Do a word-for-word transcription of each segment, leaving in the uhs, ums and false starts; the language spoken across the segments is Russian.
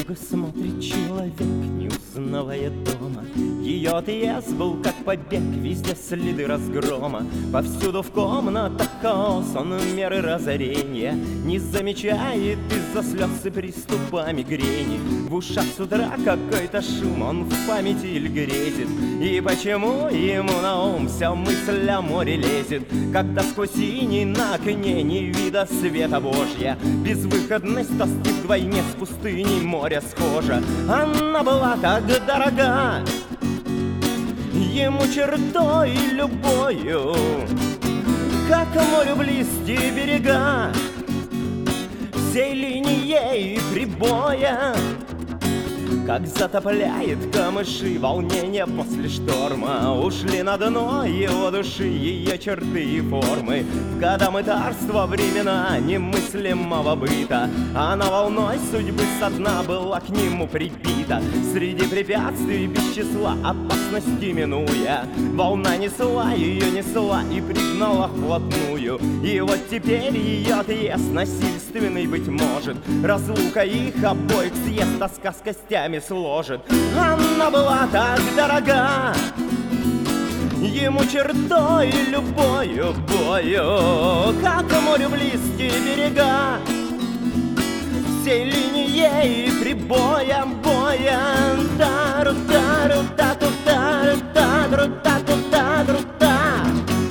Долго смотрит человек, не узнавая дома. Ее отъезд был как побег, везде следы разгрома. Повсюду в комнатах хаос, он меры разорения не замечает из-за слез и приступа мигрени. В ушах с утра какой-то шум, он в памяти или грезит. И почему ему на ум вся мысль о море лезет, когда сквозь синий на окне не вида света Божья? Безвыходность тоски вдвойне с пустыней моря схожа. Она была так дорога ему чертой любою, как морю близкие берега, всей линией прибоя. Как затопляет камыши волнение после шторма, ушли на дно его души ее черты и формы. В года мытарства времена немыслимого быта она волной судьбы со дна была к нему прибита. Среди препятствий без числа опасности минуя, волна несла ее, несла и пригнала вплотную. И вот теперь ее отъезд насильственный, быть может, разлука их обоих съест, тоска с костями сложит. Она была так дорога ему чертой любою бою, как морю близкие берега, всей линией прибоем боя. Тару тару тату тару тару тату тару та.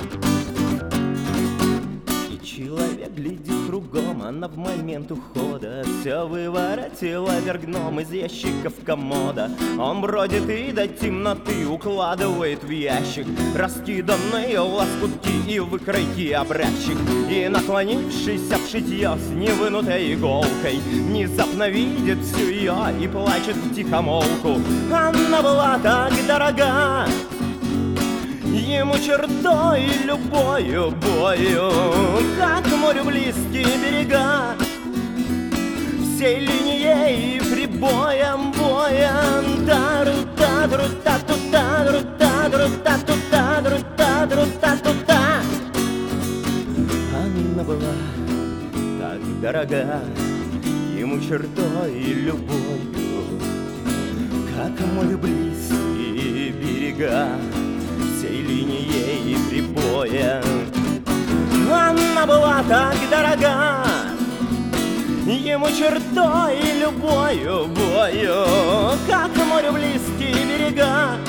И человек глядит кругом, она в момент ухода все выворотила вверх дном из ящиков комода. Он бродит и до темноты укладывает в ящик раскиданные лоскутки и выкройки обрядчик. И, наклонившись в шитье с невынутой иголкой, внезапно видит всю ее и плачет втихомолку. Она была так дорога ему чертой любою бою, как морю близкие берега, всей линией прибоем боем. Тару тадру тату тадру тадру тату тадру тадру тату та. Она была так дорога ему чертой любою, как морю близкие берега, всей линией прибоя. Она была так дорога ему чертой любою бою, как морю близкие берега,